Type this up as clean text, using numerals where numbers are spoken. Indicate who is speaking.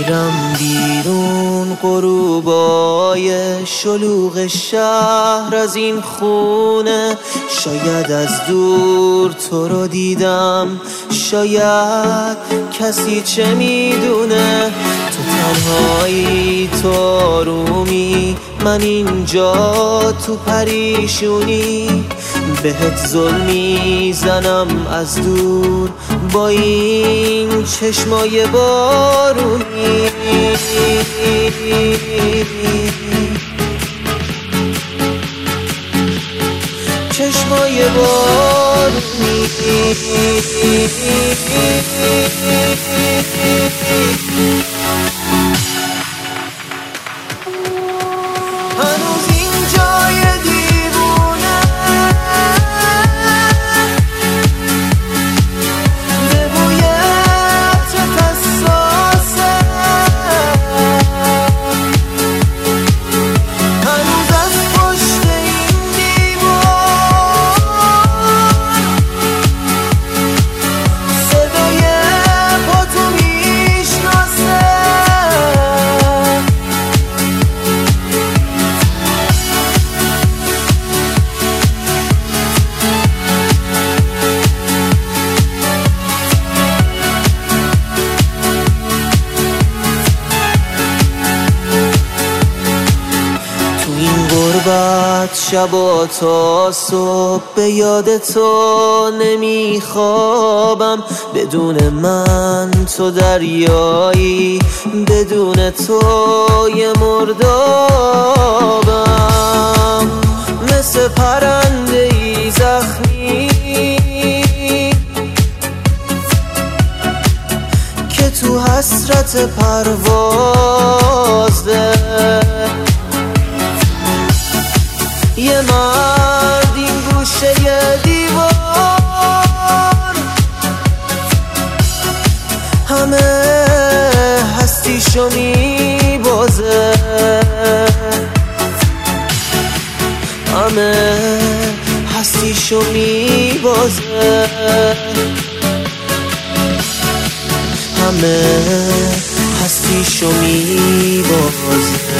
Speaker 1: میرم بیرون غروبای شلوغ شهر از این خونه، شاید از دور تو رو دیدم، شاید کسی چه میدونه. تو تنهایی، تو آرومی، من اینجا تو پریشونی، بهت ظلم میزنم از دور با این چشمای بارونی. چشمای بارونی. هنوز اینجای دیوونه به بوی عطر حساسه، هنوز از پشت این دیوار صدای پاتو میشناسه. شبا تا صبح به یاد تو نمیخوابم، بدون من تو دریایی، بدون تو یه مردابم. مثل پرنده ای زخمی که تو حسرت پروازه، یه مرد این گوشه دیوار همه هستیشو میبازه، همه هستیشو میبازه، همه هستیشو میبازه.